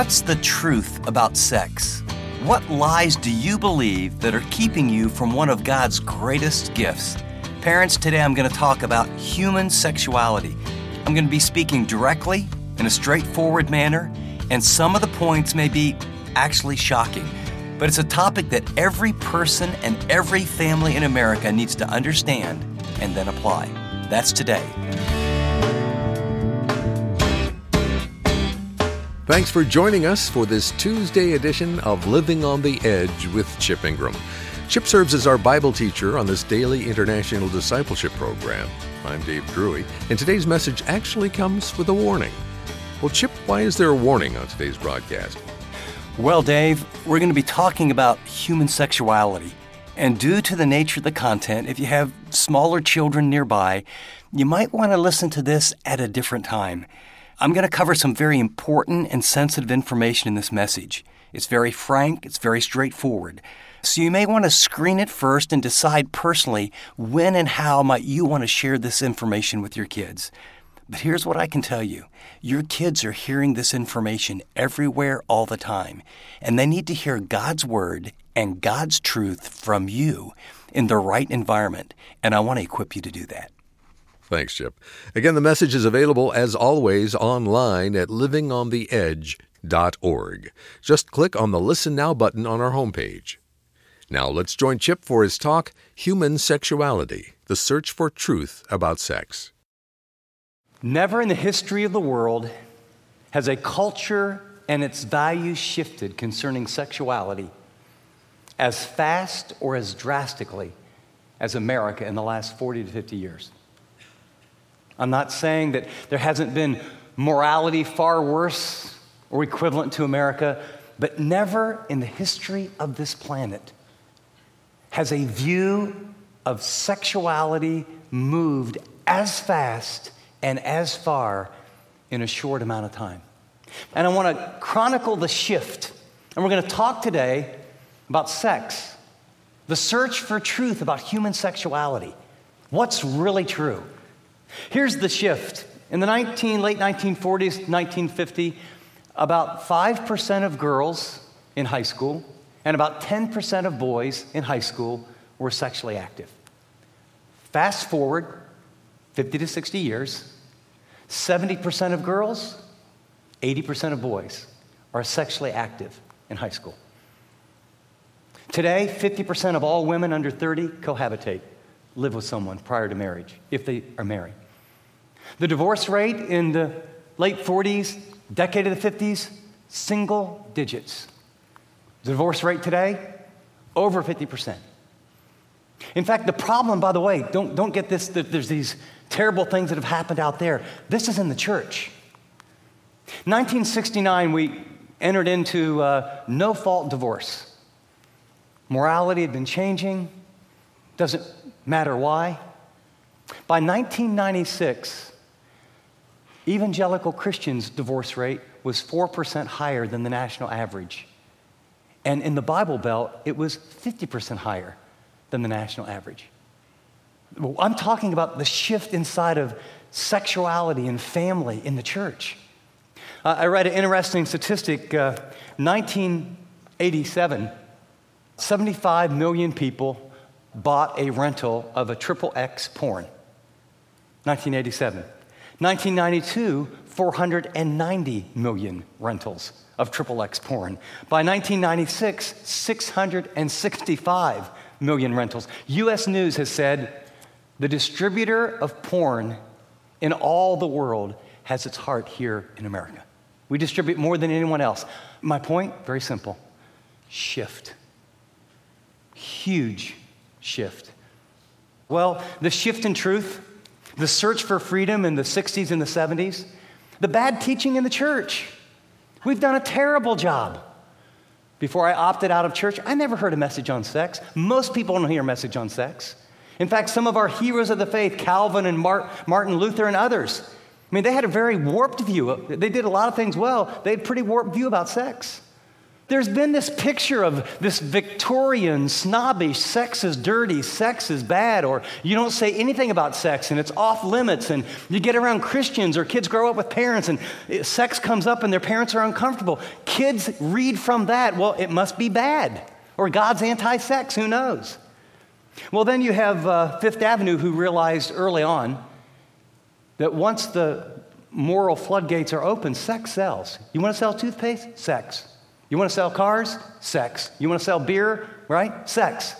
What's the truth about sex? What lies do you believe that are keeping you from one of God's greatest gifts? Parents, today I'm going to talk about human sexuality. I'm going to be speaking directly, in a straightforward manner, and some of the points may be actually shocking. But it's a topic that every person and every family in America needs to understand and then apply. That's today. Thanks for joining us for this Tuesday edition of Living on the Edge with Chip Ingram. Chip serves as our Bible teacher on this daily international discipleship program. I'm Dave Drury, and today's message actually comes with a warning. Well, Chip, why is there a warning on today's broadcast? Well, Dave, we're going to be talking about human sexuality. And due to the nature of the content, if you have smaller children nearby, you might want to listen to this at a different time. I'm going to cover some very important and sensitive information in this message. It's very frank, it's very straightforward. So you may want to screen it first and decide personally when and how might you want to share this information with your kids. But here's what I can tell you. Your kids are hearing this information everywhere all the time, and they need to hear God's Word and God's truth from you in the right environment, and I want to equip you to do that. Thanks, Chip. Again, the message is available, as always, online at livingontheedge.org. Just click on the Listen Now button on our homepage. Now let's join Chip for his talk, Human Sexuality, the Search for Truth About Sex. Never in the history of the world has a culture and its values shifted concerning sexuality as fast or as drastically as America in the last 40 to 50 years. I'm not saying that there hasn't been morality far worse or equivalent to America, but never in the history of this planet has a view of sexuality moved as fast and as far in a short amount of time. And I want to chronicle the shift. And we're going to talk today about sex, the search for truth about human sexuality. What's really true? Here's the shift. In the late 1940s, 1950, about 5% of girls in high school and about 10% of boys in high school were sexually active. Fast forward 50 to 60 years, 70% of girls, 80% of boys are sexually active in high school. Today, 50% of all women under 30 cohabitate, live with someone prior to marriage, if they are married. The divorce rate in the late 40s, decade of the 50s, single digits. The divorce rate today, over 50%. In fact, the problem, by the way, don't get this, that there's these terrible things that have happened out there. This is in the church. 1969, we entered into no-fault divorce. Morality had been changing. Doesn't matter why. By 1996, evangelical Christians' divorce rate was 4% higher than the national average. And in the Bible Belt, it was 50% higher than the national average. I'm talking about the shift inside of sexuality and family in the church. I read an interesting statistic. 1987, 75 million people bought a rental of a XXX porn. 1987. 1992, 490 million rentals of XXX porn. By 1996, 665 million rentals. U.S. News has said the distributor of porn in all the world has its heart here in America. We distribute more than anyone else. My point, very simple. Shift. Huge shift. Well, the shift in truth, the search for freedom in the 60s and the 70s, the bad teaching in the church. We've done a terrible job. Before I opted out of church, I never heard a message on sex. Most people don't hear a message on sex. In fact, some of our heroes of the faith, Calvin and Martin Luther and others, they had a very warped view. They did a lot of things well. They had a pretty warped view about sex. There's been this picture of this Victorian, snobbish, sex is dirty, sex is bad, or you don't say anything about sex and it's off limits, and you get around Christians or kids grow up with parents and sex comes up and their parents are uncomfortable. Kids read from that, well, it must be bad, or God's anti-sex, who knows? Well, then you have Fifth Avenue, who realized early on that once the moral floodgates are open, sex sells. You want to sell toothpaste? Sex. You want to sell cars? Sex. You want to sell beer? Right? Sex.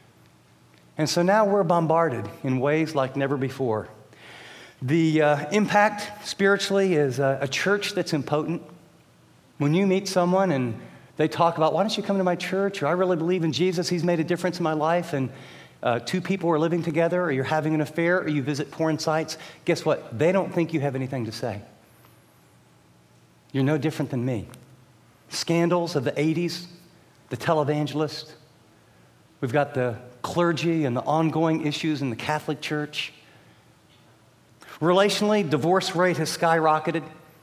And so now we're bombarded in ways like never before. The impact spiritually is a church that's impotent. When you meet someone and they talk about, why don't you come to my church? Or I really believe in Jesus. He's made a difference in my life. And two people are living together, or you're having an affair, or you visit porn sites. Guess what? They don't think you have anything to say. You're no different than me. Scandals of the 80s, the televangelist. We've got the clergy and the ongoing issues in the Catholic Church. Relationally, divorce rate has skyrocketed.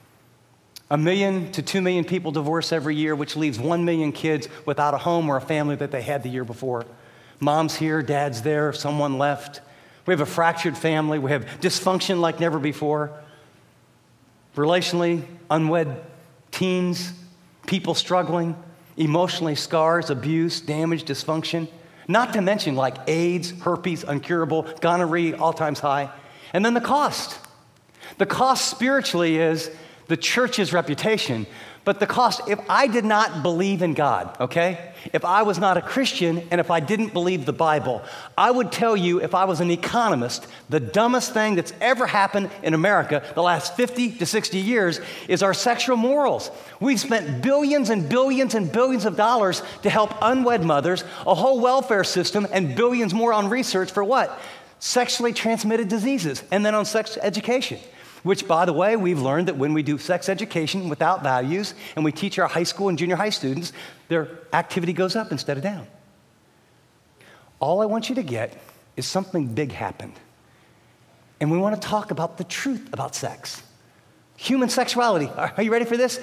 1 million to 2 million people divorce every year, which leaves 1 million kids without a home or a family that they had the year before. Mom's here, dad's there, someone left. We have a fractured family. We have dysfunction like never before. Relationally, unwed teens, people struggling, emotionally, scars, abuse, damage, dysfunction. Not to mention like AIDS, herpes, incurable, gonorrhea, all times high. And then the cost. The cost spiritually is the church's reputation. But the cost, if I did not believe in God, okay? If I was not a Christian and if I didn't believe the Bible, I would tell you, if I was an economist, the dumbest thing that's ever happened in America the last 50 to 60 years is our sexual morals. We've spent billions and billions and billions of dollars to help unwed mothers, a whole welfare system, and billions more on research for what? Sexually transmitted diseases, and then on sex education. Which, by the way, we've learned that when we do sex education without values and we teach our high school and junior high students, their activity goes up instead of down. All I want you to get is something big happened. And we want to talk about the truth about sex. Human sexuality. Are you ready for this?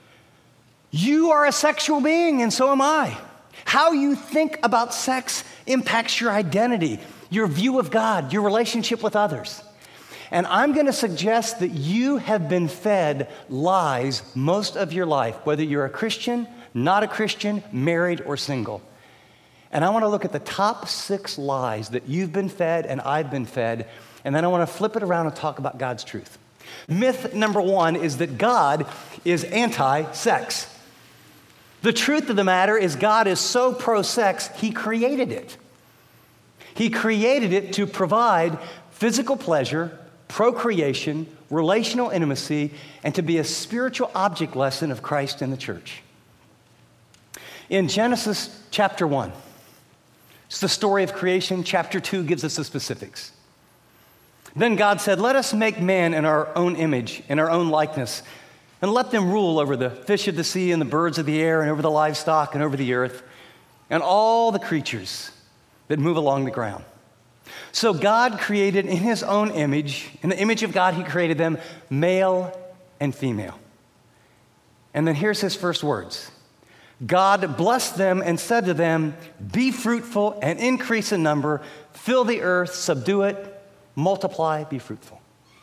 You are a sexual being, and so am I. How you think about sex impacts your identity, your view of God, your relationship with others. And I'm going to suggest that you have been fed lies most of your life, whether you're a Christian, not a Christian, married, or single. And I want to look at the top 6 lies that you've been fed and I've been fed, and then I want to flip it around and talk about God's truth. Myth number 1 is that God is anti-sex. The truth of the matter is God is so pro-sex, He created it. He created it to provide physical pleasure, procreation, relational intimacy, and to be a spiritual object lesson of Christ in the church. In Genesis chapter 1, it's the story of creation. Chapter 2 gives us the specifics. Then God said, let us make man in our own image, in our own likeness, and let them rule over the fish of the sea and the birds of the air and over the livestock and over the earth and all the creatures that move along the ground. So God created in His own image, in the image of God He created them, male and female. And then here's His first words. God blessed them and said to them, be fruitful and increase in number, fill the earth, subdue it, multiply, be fruitful.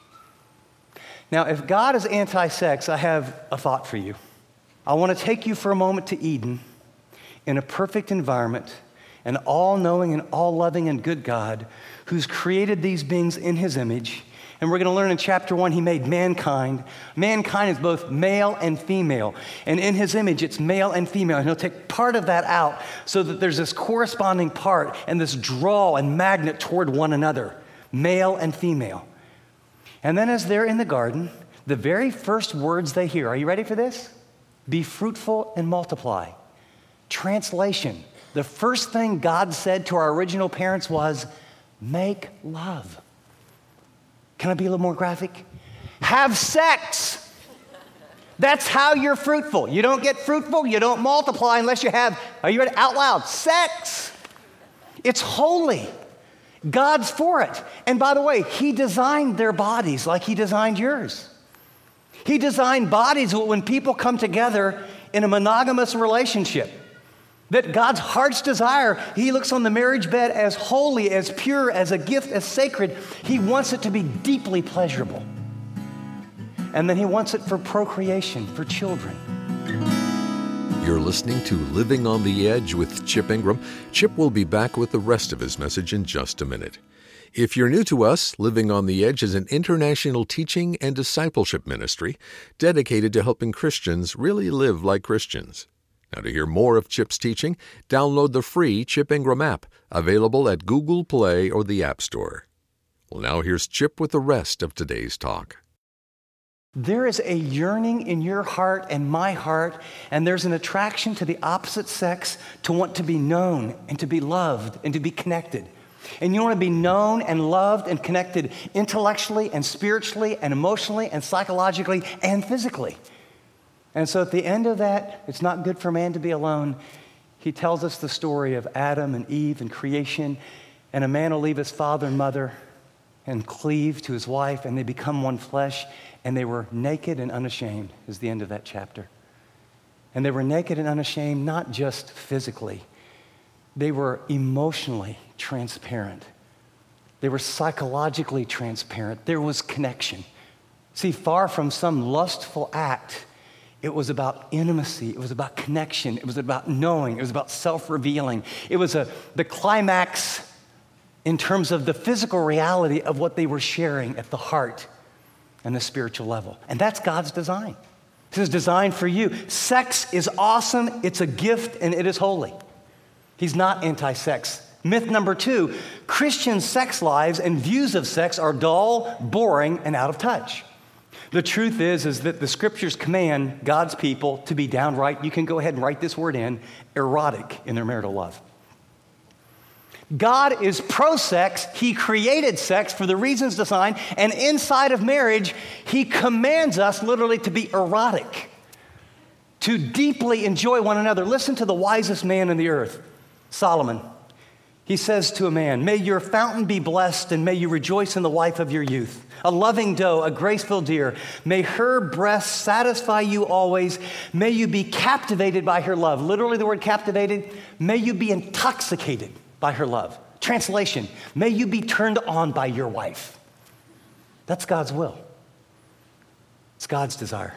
Now, if God is anti-sex, I have a thought for you. I want to take you for a moment to Eden in a perfect environment, an all-knowing and all-loving and good God who's created these beings in His image. And we're going to learn in chapter 1, He made mankind. Mankind is both male and female. And in His image, it's male and female. And He'll take part of that out so that there's this corresponding part and this draw and magnet toward one another, male and female. And then as they're in the garden, the very first words they hear, are you ready for this? Be fruitful and multiply. Translation. The first thing God said to our original parents was, make love. Can I be a little more graphic? Have sex. That's how you're fruitful. You don't get fruitful, you don't multiply unless you have, are you ready? Out loud, sex. It's holy. God's for it. And by the way, He designed their bodies like He designed yours. He designed bodies when people come together in a monogamous relationship. That God's heart's desire, He looks on the marriage bed as holy, as pure, as a gift, as sacred. He wants it to be deeply pleasurable. And then He wants it for procreation, for children. You're listening to Living on the Edge with Chip Ingram. Chip will be back with the rest of his message in just a minute. If you're new to us, Living on the Edge is an international teaching and discipleship ministry dedicated to helping Christians really live like Christians. Now, to hear more of Chip's teaching, download the free Chip Ingram app, available at Google Play or the App Store. Well, now here's Chip with the rest of today's talk. There is a yearning in your heart and my heart, and there's an attraction to the opposite sex to want to be known and to be loved and to be connected. And you want to be known and loved and connected intellectually and spiritually and emotionally and psychologically and physically. And so at the end of that, it's not good for man to be alone. He tells us the story of Adam and Eve and creation, and a man will leave his father and mother and cleave to his wife, and they become one flesh, and they were naked and unashamed is the end of that chapter. And they were naked and unashamed, not just physically. They were emotionally transparent. They were psychologically transparent. There was connection. See, far from some lustful act, it was about intimacy. It was about connection. It was about knowing. It was about self-revealing. It was the climax in terms of the physical reality of what they were sharing at the heart and the spiritual level. And that's God's design. This is designed for you. Sex is awesome. It's a gift, and it is holy. He's not anti-sex. Myth number 2, Christian sex lives and views of sex are dull, boring, and out of touch. The truth is that the Scriptures command God's people to be downright, you can go ahead and write this word in, erotic in their marital love. God is pro-sex. He created sex for the reasons designed, and inside of marriage, He commands us literally to be erotic, to deeply enjoy one another. Listen to the wisest man in the earth, Solomon. He says to a man, "May your fountain be blessed, and may you rejoice in the wife of your youth. A loving doe, a graceful deer. May her breasts satisfy you always. May you be captivated by her love." Literally the word captivated, may you be intoxicated by her love. Translation, may you be turned on by your wife. That's God's will. It's God's desire.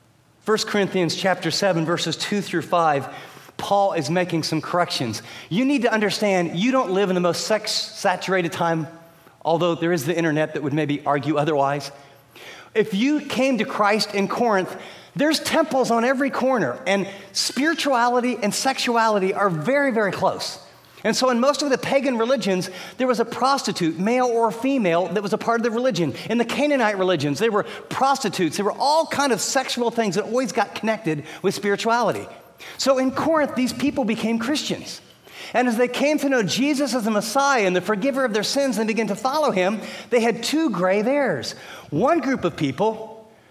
1 Corinthians chapter 7, verses 2 through 5, Paul is making some corrections. You need to understand, you don't live in the most sex-saturated time, although there is the internet that would maybe argue otherwise. If you came to Christ in Corinth, there's temples on every corner, and spirituality and sexuality are very, very close. And so in most of the pagan religions, there was a prostitute, male or female, that was a part of the religion. In the Canaanite religions, there were prostitutes. There were all kind of sexual things that always got connected with spirituality. So in Corinth, these people became Christians. And as they came to know Jesus as the Messiah and the forgiver of their sins and began to follow Him, they had 2 grave areas. One group of people,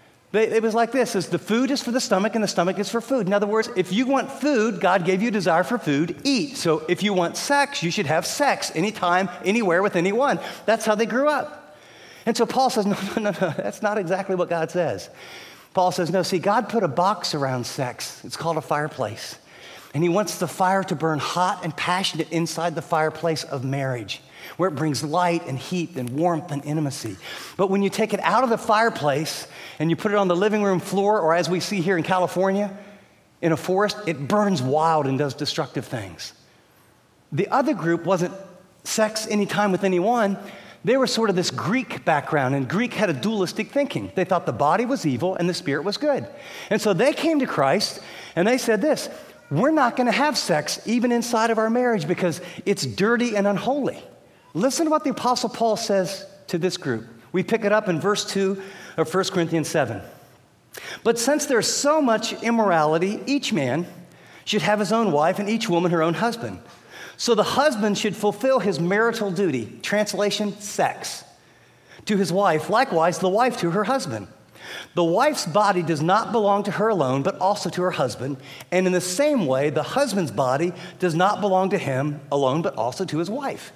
it was like this, is the food is for the stomach and the stomach is for food. In other words, if you want food, God gave you a desire for food, eat. So if you want sex, you should have sex anytime, anywhere with anyone. That's how they grew up. And so Paul says, no, that's not exactly what God says. Paul says, no, see, God put a box around sex. It's called a fireplace. And He wants the fire to burn hot and passionate inside the fireplace of marriage, where it brings light and heat and warmth and intimacy. But when you take it out of the fireplace and you put it on the living room floor, or as we see here in California, in a forest, it burns wild and does destructive things. The other group wasn't sex anytime with anyone. They were sort of this Greek background, and Greek had a dualistic thinking. They thought the body was evil and the spirit was good. And so they came to Christ, and they said this, we're not going to have sex even inside of our marriage because it's dirty and unholy. Listen to what the Apostle Paul says to this group. We pick it up in verse 2 of 1 Corinthians 7. But since there's so much immorality, each man should have his own wife and each woman her own husband. So the husband should fulfill his marital duty, translation, sex, to his wife, likewise the wife to her husband. The wife's body does not belong to her alone, but also to her husband. And in the same way, the husband's body does not belong to him alone, but also to his wife.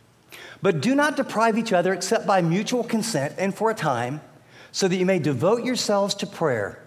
But do not deprive each other except by mutual consent and for a time, so that you may devote yourselves to prayer,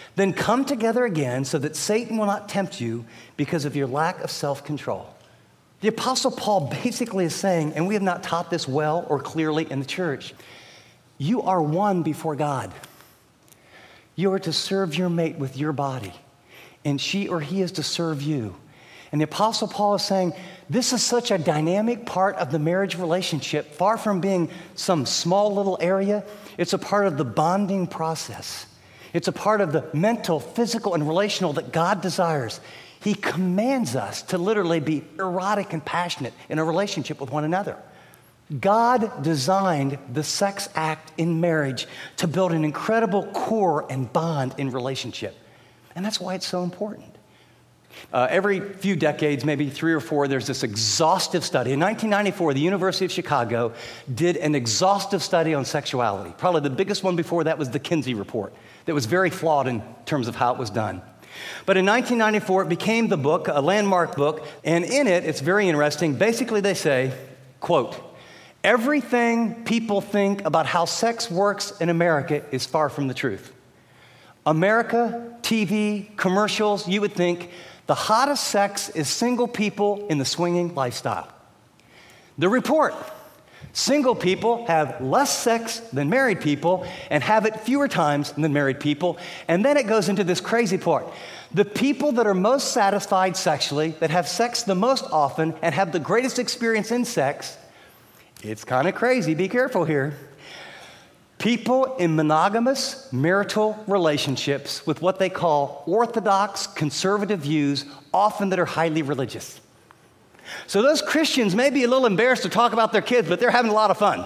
Then come together again so that Satan will not tempt you because of your lack of self-control. The Apostle Paul basically is saying, and we have not taught this well or clearly in the church, you are one before God. You are to serve your mate with your body, and she or he is to serve you. And the Apostle Paul is saying, this is such a dynamic part of the marriage relationship, far from being some small little area. It's a part of the bonding process. It's a part of the mental, physical, and relational that God desires. He commands us to literally be erotic and passionate in a relationship with one another. God designed the sex act in marriage to build an incredible core and bond in relationship. And that's why it's so important. Every few decades, maybe 3 or 4, there's this exhaustive study. In 1994, the University of Chicago did an exhaustive study on sexuality. Probably the biggest one before that was the Kinsey Report. That was very flawed in terms of how it was done. But in 1994, it became the book, a landmark book, and in it, it's very interesting. Basically, they say, quote, everything people think about how sex works in America is far from the truth. America, TV, commercials, you would think the hottest sex is single people in the swinging lifestyle. The report, single people have less sex than married people and have it fewer times than married people. And then it goes into this crazy part. The people that are most satisfied sexually, that have sex the most often and have the greatest experience in sex, it's kind of crazy, be careful here. People in monogamous marital relationships with what they call orthodox conservative views, often that are highly religious. So those Christians may be a little embarrassed to talk about their kids, but they're having a lot of fun.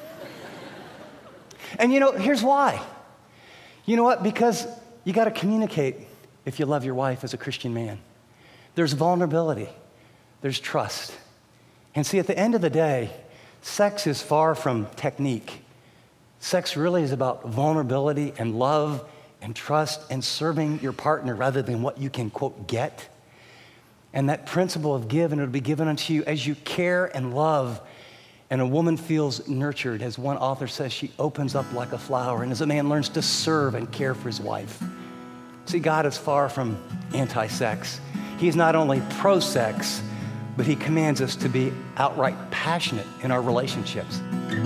And here's why. You know what? Because you got to communicate if you love your wife as a Christian man. There's vulnerability. There's trust. And see, at the end of the day, sex is far from technique. Sex really is about vulnerability and love and trust and serving your partner rather than what you can, quote, get. And that principle of give and it'll be given unto you as you care and love. And a woman feels nurtured. As one author says, she opens up like a flower. And as a man learns to serve and care for his wife. See, God is far from anti-sex. He's not only pro-sex, but he commands us to be outright passionate in our relationships.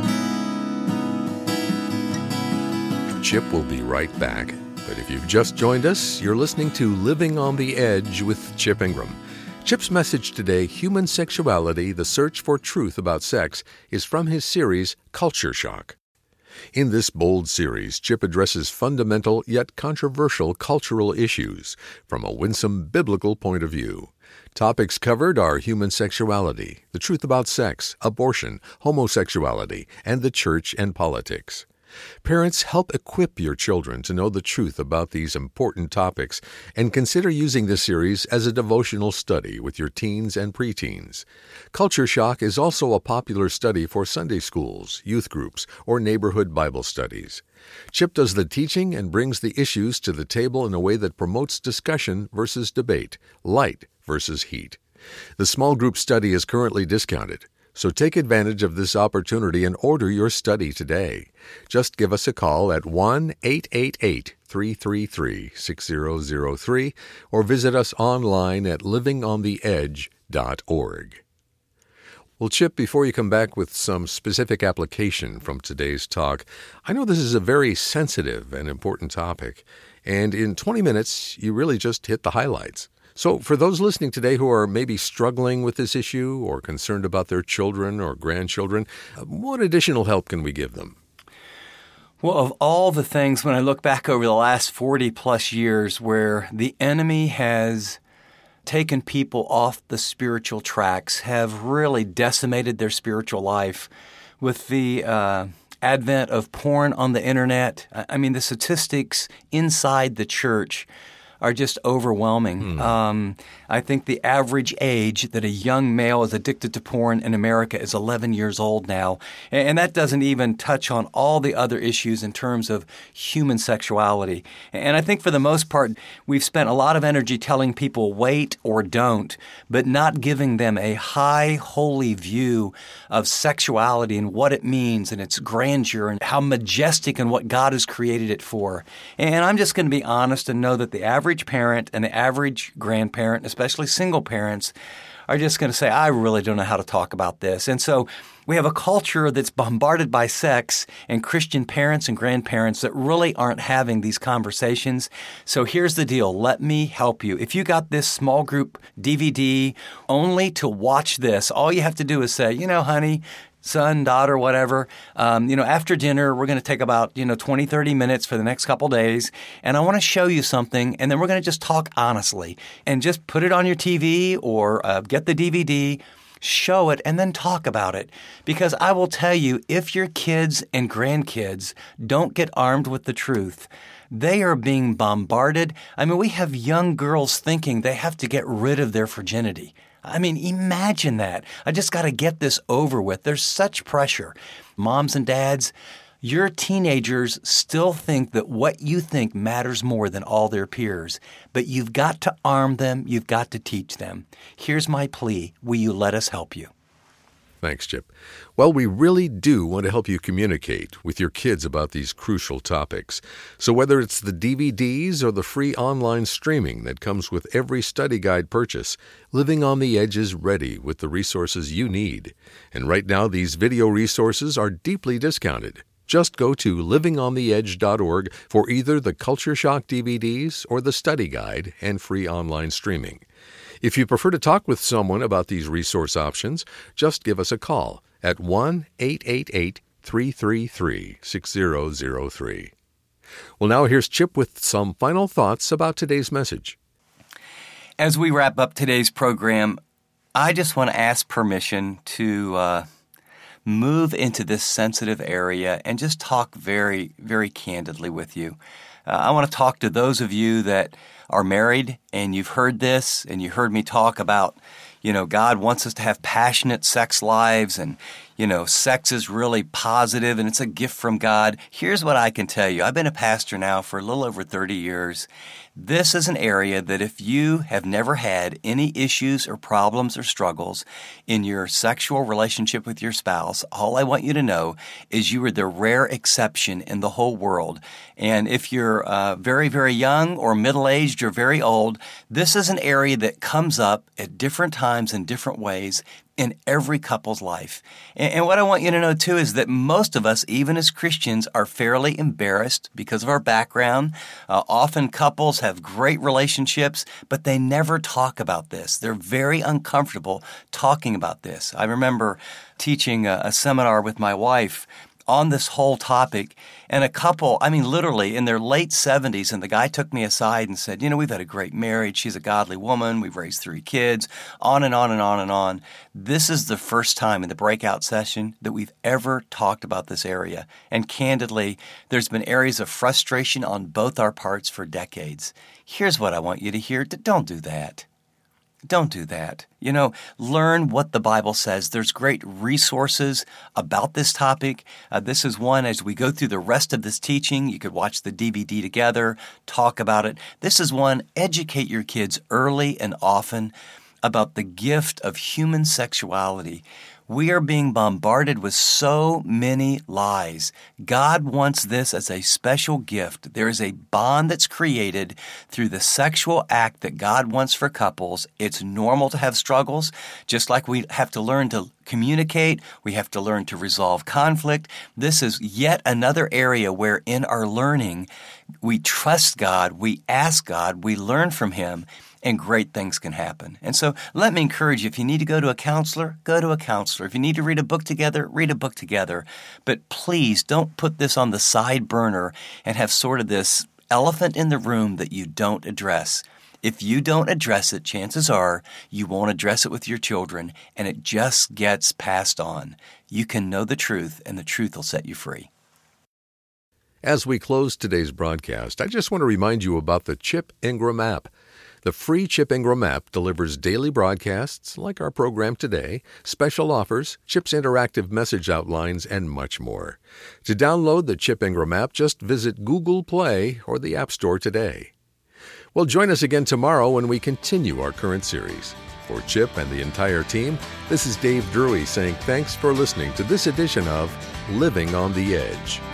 Chip will be right back. But if you've just joined us, you're listening to Living on the Edge with Chip Ingram. Chip's message today, Human Sexuality, The Search for Truth About Sex, is from his series, Culture Shock. In this bold series, Chip addresses fundamental yet controversial cultural issues from a winsome biblical point of view. Topics covered are human sexuality, the truth about sex, abortion, homosexuality, and the church and politics. Parents, help equip your children to know the truth about these important topics and consider using this series as a devotional study with your teens and preteens. Culture Shock is also a popular study for Sunday schools, youth groups, or neighborhood Bible studies. Chip does the teaching and brings the issues to the table in a way that promotes discussion versus debate, light versus heat. The small group study is currently discounted. So take advantage of this opportunity and order your study today. Just give us a call at 1-888-333-6003 or visit us online at livingontheedge.org. Well, Chip, before you come back with some specific application from today's talk, I know this is a very sensitive and important topic, and in 20 minutes, you really just hit the highlights. So for those listening today who are maybe struggling with this issue or concerned about their children or grandchildren, what additional help can we give them? Well, of all the things, when I look back over the last 40-plus years where the enemy has taken people off the spiritual tracks, have really decimated their spiritual life with the advent of porn on the internet. I mean, the statistics inside the church are just overwhelming. I think the average age that a young male is addicted to porn in America is 11 years old now. And that doesn't even touch on all the other issues in terms of human sexuality. And I think for the most part, we've spent a lot of energy telling people wait or don't, but not giving them a high, holy view of sexuality and what it means and its grandeur and how majestic and what God has created it for. And I'm just going to be honest and know that the average parent and the average grandparent, especially single parents, are just going to say, I really don't know how to talk about this. And so we have a culture that's bombarded by sex and Christian parents and grandparents that really aren't having these conversations. So here's the deal. Let me help you. If you got this small group DVD only to watch this, all you have to do is say, honey, son, daughter, whatever, after dinner, we're going to take about, 20, 30 minutes for the next couple days. And I want to show you something. And then we're going to just talk honestly and just put it on your TV or get the DVD, show it, and then talk about it. Because I will tell you, if your kids and grandkids don't get armed with the truth, they are being bombarded. I mean, we have young girls thinking they have to get rid of their virginity. I mean, imagine that. I just got to get this over with. There's such pressure. Moms and dads, your teenagers still think that what you think matters more than all their peers. But you've got to arm them. You've got to teach them. Here's my plea. Will you let us help you? Thanks, Chip. Well, we really do want to help you communicate with your kids about these crucial topics. So whether it's the DVDs or the free online streaming that comes with every study guide purchase, Living on the Edge is ready with the resources you need. And right now, these video resources are deeply discounted. Just go to livingontheedge.org for either the Culture Shock DVDs or the study guide and free online streaming. If you prefer to talk with someone about these resource options, just give us a call at 1-888-333-6003. Well, now here's Chip with some final thoughts about today's message. As we wrap up today's program, I just want to ask permission to move into this sensitive area and just talk very, very candidly with you. I want to talk to those of you that are married and you've heard this and you heard me talk about, God wants us to have passionate sex lives and, sex is really positive and it's a gift from God. Here's what I can tell you. I've been a pastor now for a little over 30 years. This is an area that if you have never had any issues or problems or struggles in your sexual relationship with your spouse, all I want you to know is you are the rare exception in the whole world. And if you're very, very young or middle-aged or very old, this is an area that comes up at different times in different ways in every couple's life. And what I want you to know, too, is that most of us, even as Christians, are fairly embarrassed because of our background. Often couples have great relationships, but they never talk about this. They're very uncomfortable talking about this. I remember teaching a seminar with my wife on this whole topic, and a couple, literally in their late 70s, and the guy took me aside and said, we've had a great marriage. She's a godly woman. We've raised 3 kids, on and on and on and on. This is the first time in the breakout session that we've ever talked about this area. And candidly, there's been areas of frustration on both our parts for decades. Here's what I want you to hear. Don't do that. Don't do that. Learn what the Bible says. There's great resources about this topic. This is one, as we go through the rest of this teaching, you could watch the DVD together, talk about it. This is one, educate your kids early and often about the gift of human sexuality. We are being bombarded with so many lies. God wants this as a special gift. There is a bond that's created through the sexual act that God wants for couples. It's normal to have struggles, just like we have to learn to communicate. We have to learn to resolve conflict. This is yet another area where in our learning, we trust God, we ask God, we learn from Him, and great things can happen. And so let me encourage you, if you need to go to a counselor, go to a counselor. If you need to read a book together, read a book together. But please don't put this on the side burner and have sort of this elephant in the room that you don't address. If you don't address it, chances are you won't address it with your children, and it just gets passed on. You can know the truth, and the truth will set you free. As we close today's broadcast, I just want to remind you about the Chip Ingram app. The free Chip Ingram app delivers daily broadcasts, like our program today, special offers, Chip's interactive message outlines, and much more. To download the Chip Ingram app, just visit Google Play or the App Store today. Well, join us again tomorrow when we continue our current series. For Chip and the entire team, this is Dave Drury saying thanks for listening to this edition of Living on the Edge.